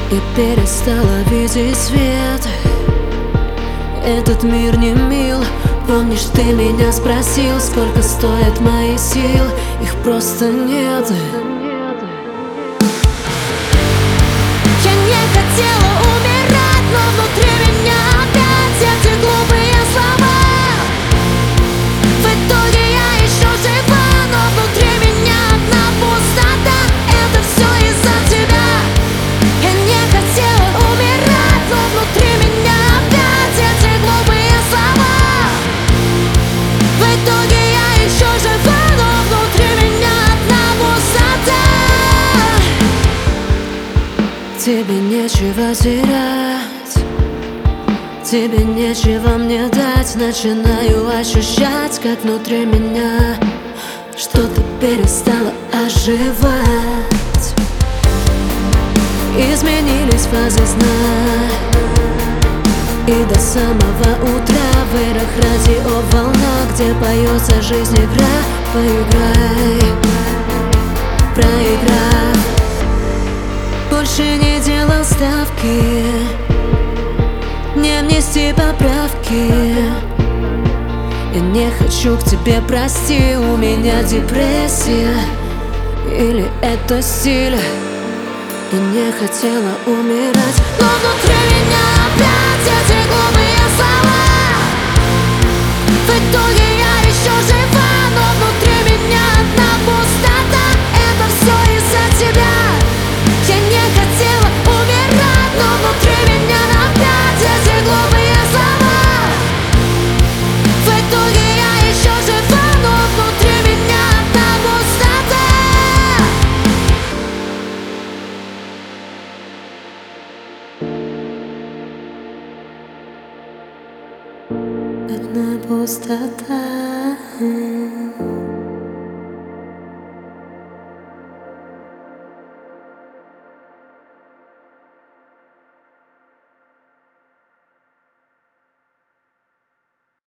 Я перестала видеть свет. Этот мир не мил. Помнишь, ты меня спросил, сколько стоят мои силы? Их просто нет. Я не хотела умирать, но внутри меня опять эти глупые слова. В итоге я еще жива, но внутри меня одна пустота. Это все из-за тебя. Я не хотела умирать, но внутри меня опять эти глупые слова. В итоге я еще жива, но внутри меня одна пустота. Тебе нечего терять, тебе нечего мне дать. Начинаю ощущать, как внутри меня что-то перестало оживать. Изменились фазы сна, и до самого утра в эрах радио волна, где поется жизнь игра. Поиграй, проиграй. Больше не делал ставки, не внести поправки. Я не хочу к тебе, прости. У меня депрессия, или это стиль? Я не хотела умирать, но внутри меня опять эти глупые слова. В итоге я еще жива, но внутри меня одна пустота. Это все из-за тебя. Я не хотела умирать, но внутри меня опять эти глупые слова. В итоге я еще жива, но внутри меня одна пустота. Одна пустота.